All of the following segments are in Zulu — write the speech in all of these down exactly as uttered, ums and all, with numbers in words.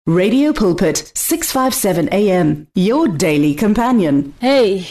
Radio Pulpit, six fifty-seven A M, your daily companion. Hey,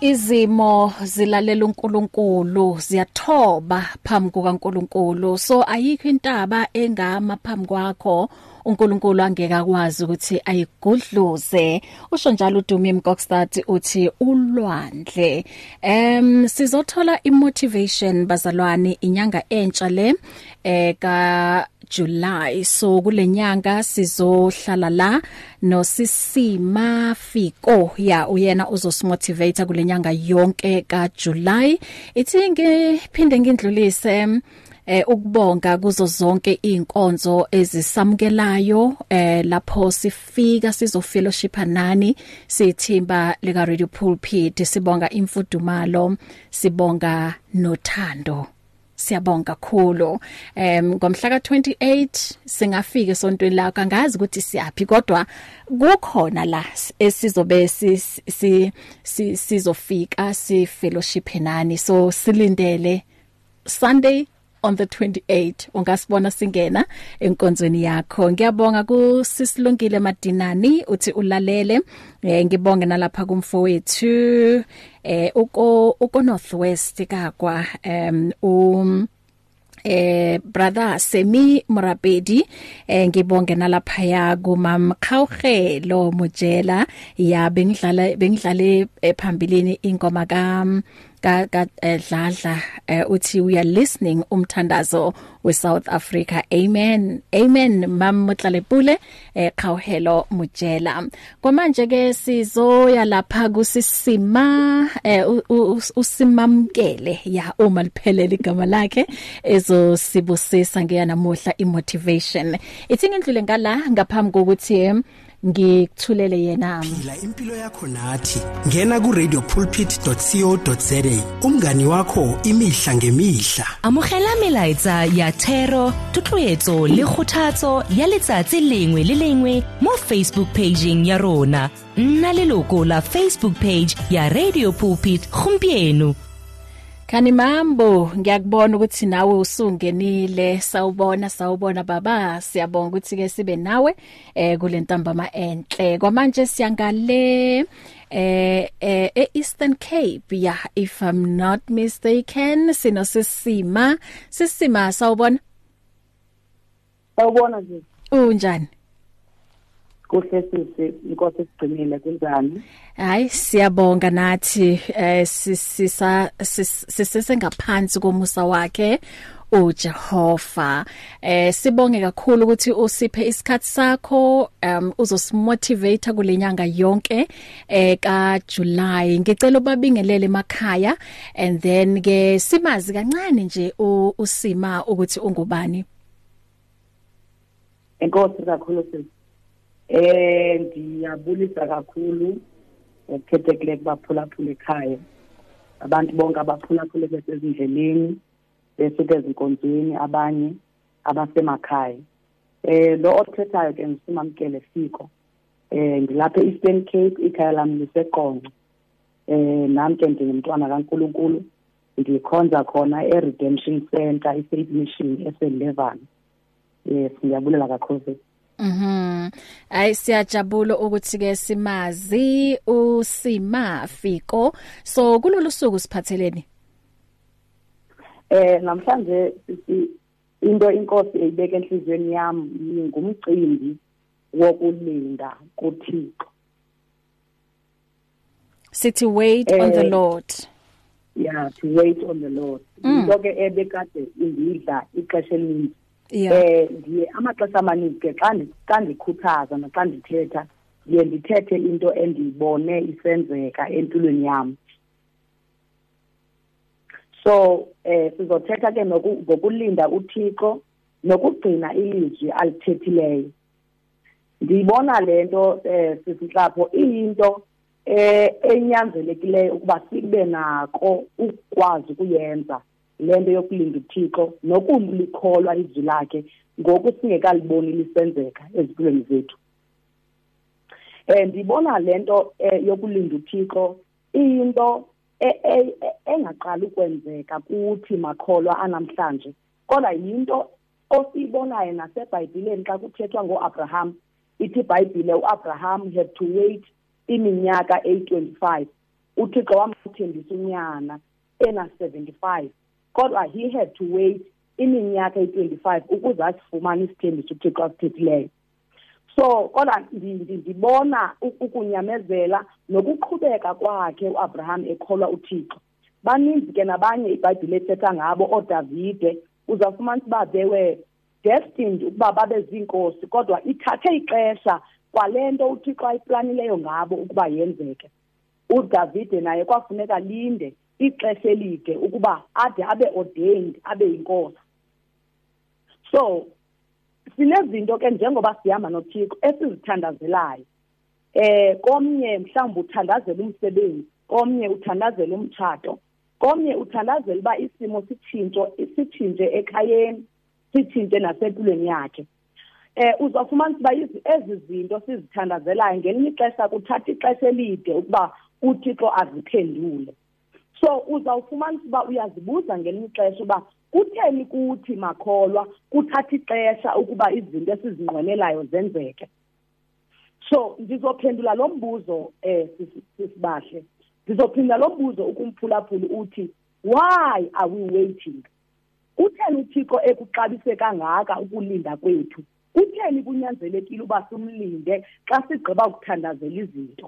izimo zilalela uNkulunkulu, ziyathoba phambi kukaNkulunkulu. So ayikho intaba engama phambi kwakho uNkulunkulu angeke akwazi ukuthi ayigudluze. Usho njalo uDumi Mkokstad uthi ulwandle. Em sizothola imotivation bazalwane inyanga entsha le eh ka July. So kulenyanga sizohlala la no Sisima Fiko ya uyena uzosimotivate kulenyanga yonke ka July. Ithi ngiphinde ngindlulise eh ukubonga kuzo zonke inkonzo ezisamukelayo eh lapho sifika sizofellowshipa nani sithimba leka Radio Pulpit. Sibonga imfudumalo, sibonga nothando. Siyabonga kakhulu. Em ngomhla ka twenty-eight singafika esontweni la kangazi ukuthi siyapi kodwa kukhona la esizobe si sizofika si fellowship nani. So silindele Sunday on the twenty-eighth ungasibona singena enkonzweni yakho. Ngiyabonga ku Sisilungile Madinani uthi ulalele. Eh ngibonge nalapha kumfowethu eh uko uko Northwest kakwa um um eh brother Semi Murapedi eh ngibonge nalapha ya kumam Khawugelo Mujela ya bengidlala bengidlale phambilini ingoma ka ka ka dladla uthi we are listening umthandazo we South Africa. Amen, amen. Mam Mutlalepule eh Khawugelo Mujela. Kwamanje ke sizoya lapha kusisima eh usimamkele ya uma liphelele igama lakhe ezosibusisa ngeyanamuhla imotivation. Ithi ngindlule ngala ngaphambi kokuthi ngikuthulele yena. Phila impilo yakho nathi. Ngena ku radio pulpit dot co dot za. Umngani wakho imihla ngemihla. Amogela melaetsa ya thero, tutloetso le kgothatso ya letsatsi lengwe le lengwe mo Facebook pageng ya rona. Nna leloko la Facebook page ya Radio Pulpit gompieno. Kani mambo, ngiyakubona ukuthi nawe usungenile. Sawubona sawubona baba, siyabonga ukuthi ke sibe nawe eh kulentambama enhle. Kwamanje siyangale eh eh Eastern Cape ya if I'm not mistaken. Sino Sisima, Sisima sawubona. Sawubona nje. Unjani? Kuhle sisi inkosi sigcinile kunjani? Hayi siyabonga nathi eh sisisa sisesengaphansi komusa wakhe uJehova. Eh sibonge kakhulu ukuthi usiphe isikhathi sakho um uzosimotivate kulenyanga yonke eh ka July. Ngicela ubabingelele emakhaya and then ke simazi kancane nje usima ukuthi ungubani. Enkosi kakhulu sisi. Eh ngiyabulisa kakhulu ukukhethekile kubaphula phula ekhaya. Abantu bonke abaphula phula besezindleleni besuke ezinkonzweni abanye abasemakhaya. Eh lo othethayo ke ngisimamkele Fiko. Eh ngilapha eEastern Cape ikhaya lami liseqonqo. Eh nami ke ngingumntwana kaNkulunkulu ngikhonza khona eRedemption Center iSafe Mission eseLevan. Yes ngiyabulela kakhulu. Mhm. Ay siyajabula ukuthi ke simazi uSima Fiko. So kulolu suku siphatheleni. Eh namhlanje into inkosi eyibeka enhlizweni yami ngumcimbi wokulinda kuThixo. Sithi wait eh, on the Lord. Yeah, to wait on the Lord. Into ke ebekade indidla ixesha eliningi. Eh ndiye amaxesha amaningi ke xa xa ndikhuthaza naxa ndithetha ndiye ndithethe into endibone isenzeka empilweni yami. So eh sizothetha ke ngokulinda uThixo nokugcina ilizwi alithethileyo. Ndibona lento eh sisihlapho into eh enyanzelekileyo ukuba sibe nako ukwazi ukuyenza lento yokulinda uThixo nokulikholwa izwi lakhe ngoku singekaliboni lisenzeka ezimpilweni zethu. Eh ndibona lento yokulinda uThixo into engaqala ukwenzeka kuthi makholwa anamhlanje kodwa yinto osibonayo naseBhayibhelini xa kuthethwa ngoAbraham ithi iBhayibhile uAbraham had to wait iminyaka eight twenty-five uThixo wamthembisa unyana ena seventy-five kodwa he had to wait iminyaka eight twenty-five ukuze asifumane isithembiso uThixo asithethileyo. So kodwa ndibona ukunyamezela nokuqhubeka kwakhe uAbraham ekholwa uThixo. Baninzi ke nabanye iBhayibhile ethetha ngabo oDavide uzafumana ukuba they were destined ukuba babe zinkosi kodwa ithathe ixesha kwalento uThixo ayiplanileyo ngabo ukuba yenzeke. uDavide naye kwafuneka linde ixesha elide ukuba ade abe ordained abe inkosi. So sinezinto ke njengoba sihamba noThixo esizithandazelayo. Eh komnye mhlawumbe uthandazela umsebenzi, komnye uthandazela umtshato, komnye uthandazela uba isimo sitshintsho isitshintshe ekhayeni, sitshintshe nasempilweni yakhe. Eh uzofumana uba ezi zinto sizithandazelayo ngelinye ixesha kuthatha ixesha elide ukuba uThixo aziphendule. So uzawufumana uba uyazibuza ngelinye ixesha uba kutheni kuthi makholwa kuthatha ixesha ukuba izinto esizinqwenelayo zenzeke. So ndizophendula lo mbuzo eh sisibahle. Ndizophendula lo mbuzo ukumphulaphula uthi why are we waiting? Utheni uThixo ekuxabise kangaka ukulinda kwethu? Utheni kunyanzelekile uba simlinde xa sigqiba ukuthandazela izinto?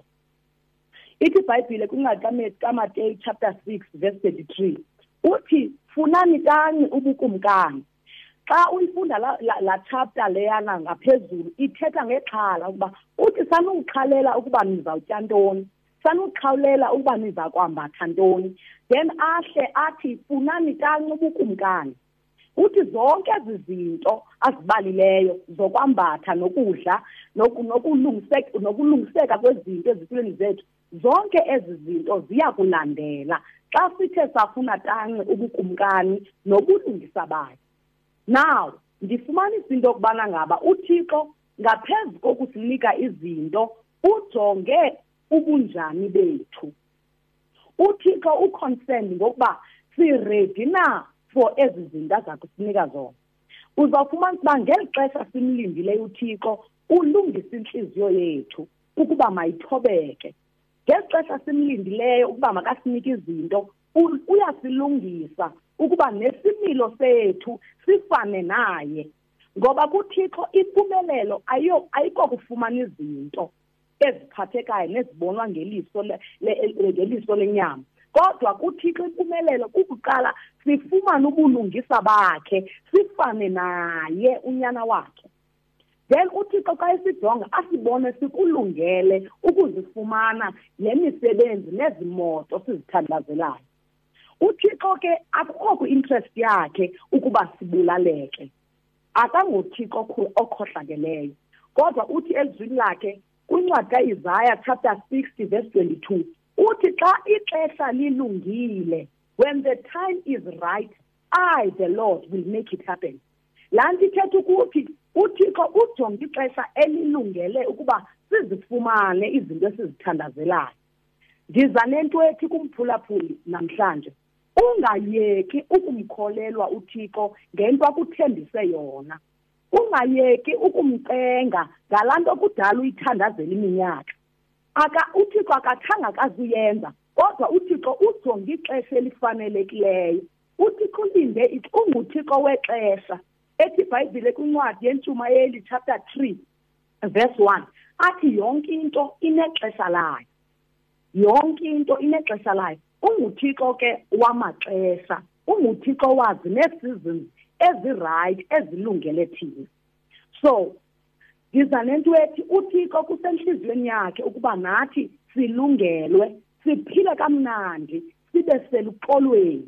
Ithi iBhayibhile kwincwadi kaMateyu chapter six verse thirty-three uthi funani kanye ubukumkani. Xa uyifunda la, la, la chapter leyana ngaphezulu ithetha ngexhala ukuba uthi sanuxhalela ukuba nizawutya ntoni, sanuxhalela ukuba niza kwambatha ntoni, then ahle athi funani kanye ubukumkani. Uthi zonke ezi zinto azibalileyo zokwambatha nokudla nokulungiseka nokulungiseka kwezinto ezimpilweni zethu, zonke ezi zinto ziya kulandela xa sithe safuna tanye ubukumkani nobulungisa bayo. Now ndifumanisa into okubana ngaba uThixo ngaphezu kokusinika izinto ujonge ubunjani bethu. uThixo uconcerned ngokuba si ready na for ezi zinto azakusinika zona. Uzawufumana uba ngeli xesha simlindileyo uThixo ulungisa inhliziyo yethu ukuba mayithobeke. Ngeli xesha simlindileyo ukuba makasinike izinto uyasilungisa ukuba nesimilo sethu sifane naye. Ngoba kuThixo impumelelo ayo ayiko kufumana izinto eziphathekayo nezibonwa ngeliso ngeliso lenyama. Kodwa kuThixo impumelelo ukuqala sifumana ubulungisa bakhe sifane naye unyana wakhe. Then uThixo xa esijonga asibone sikulungele ukuzifumana lemisebenzi nezimoto sizithandazelayo. uThixo ke akukho ku-interest yakhe ukuba sibulaleke. AkanguThixo okhohlakeleyo. Kodwa uthi ezwini lakhe kwincwadi kaIsaiah chapter sixty verse twenty-two uthi xa ixesha lilungile, when the time is right, I the Lord will make it happen. Laa nto ithetha ukuthi uThixo ujonga ixesha elilungele ukuba sizifumane izinto esizithandazelayo. Ndiza nento ethi kumphulaphuli namhlanje, ungayeki ukumkholelwa uThixo ngento akuthembise yona. Ungayeki ukumcenga ngalaa nto kudala uyithandazela iminyaka. Aka uThixo akathanga kazuyenza, kodwa uThixo ujonga ixesha elifanelekileyo. uThixo ulinde unguThixo wexesha. Ethi iBhayibhile kwincwadi yeNtshumayeli chapter three verse one athi yonke into inexesha layo. Yonke into inexesha layo. UnguThixo ke wamaxesha. UnguThixo wazi ne-seasons ezi-right ezilungele thina. So ndiza nento ethi uThixo kusenhliziyweni yakhe ukuba nathi silungelwe, siphile kamnandi, sibe seluxolweni.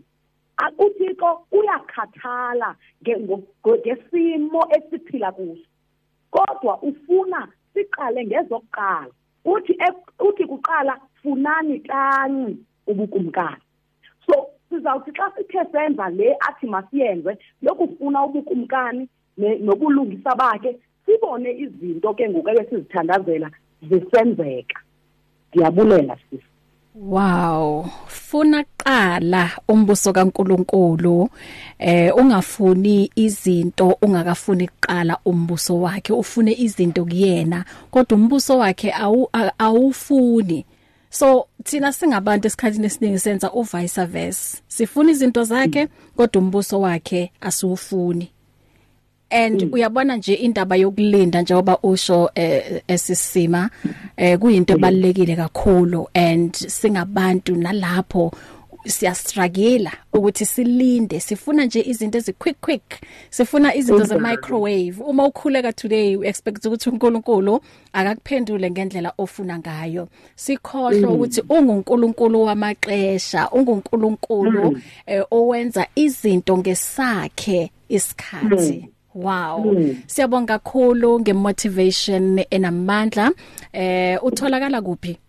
uThixo uyakhathala ngesimo esiphila kuso. Kodwa ufuna siqale ngezokuqala. Uthi uthi kuqala funani kanye ubukumkani. So sizawuthi xa sithe senza le athi masiyenze lokufuna ubukumkani nobulungisa bakhe, sibone izinto ke ngoku esizithandazela zisenzeka. Ndiyabulela sisi. Wow, funa qala umbuso kaNkuluNkulu eh ungafuni izinto ungakafuni iqala umbuso wakhe ufune izinto kuyena kodwa umbuso wakhe awu awufuni. So thina singabantu esikhathini esiningi senza u vice versa. Sifuna izinto zakhe kodwa umbuso wakhe asiwufuni. And mm. uyabona nje indaba yokulinda njengoba usho eh, esisima eh kuyinto ebalekile kakhulu and singabantu nalapho siya struggle ukuthi silinde sifuna nje izinto ezi quick quick sifuna izinto ze microwave uma ukhuleka today u expect ukuthi uNkulunkulu akakuphendule ngendlela ofuna ngayo sikhohlwa ukuthi unguNkulunkulu wamaqesha unguNkulunkulu mm. eh, owenza izinto ngesakhe isikhathi mm. Wow mm. Siyabonga kakhulu ngemotivation enamandla eh utholakala kuphi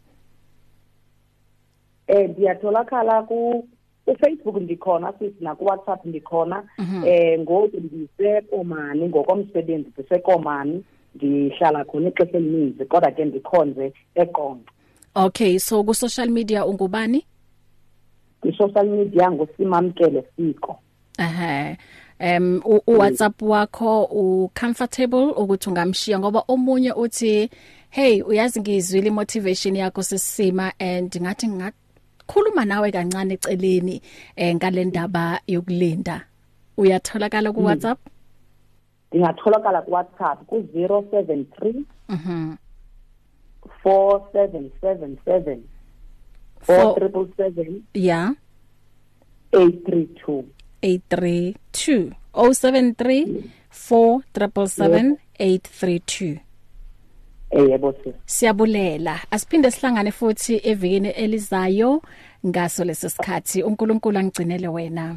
eh ngiyatholakala ku Facebook ndikhona futhi na ku WhatsApp ndikhona mm -hmm. eh ngoku ndisekomani ngokomsebenzi ndisekomani ndihlala khona ixesha elininzi kodwa ke ndikhonze eqonqa. Okay so ku social media ungubani? Ku social media ngosimamkele siko. Aha Um u WhatsApp wakho u comfortable ukuthi ungamshiya ngoba omunye uthi hey uyazi ngizwile motivation yakho sisima and ngathi ngakhuluma nawe kancane eceleni eh ngalendaba yokulinda uyatholakala ku WhatsApp Ndingatholakala ku WhatsApp ku zero seven three mhm four seven seven seven four seven seven yeah eight three two eight three two oh seven three four seven seven eight three two. Eh yebo sis. Siyabulela. Asiphinde sihlangane futhi evikini elizayo ngaso lesikhathi. uNkulunkulu angigcinele wena.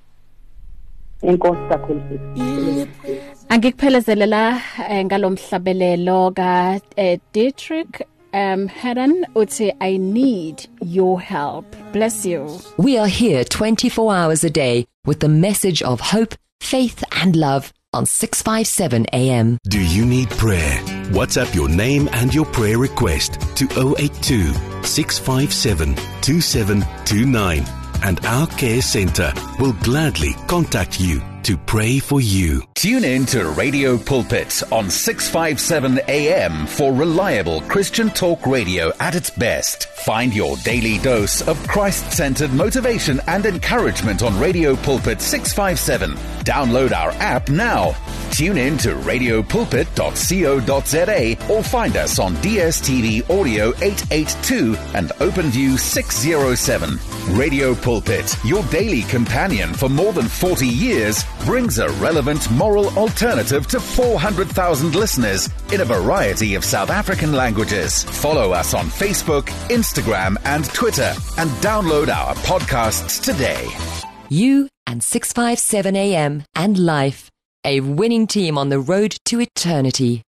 Inkosi kakhulu sis. Angikuphelezele la ngalomhlabelelo ka Dietrich Um, Helen, uti, I need your help. Bless you. We are here twenty-four hours a day with the message of hope, faith and love on six fifty-seven A M. Do you need prayer? WhatsApp your name and your prayer request to zero eight two, six five seven, two seven two nine and our care centre will gladly contact you to pray for you. Tune in to Radio Pulpit on six fifty-seven A M for reliable Christian talk radio at its best. Find your daily dose of Christ-centered motivation and encouragement on Radio Pulpit six fifty-seven. Download our app now. Tune in to radio pulpit dot co dot za or find us on D S T V Audio eight eighty-two and OpenView six oh seven. Radio Pulpit, your daily companion for more than forty years, brings a relevant moral alternative to four hundred thousand listeners in a variety of South African languages. Follow us on Facebook, Instagram and Twitter and download our podcasts today. You and six fifty-seven A M and Life, a winning team on the road to eternity.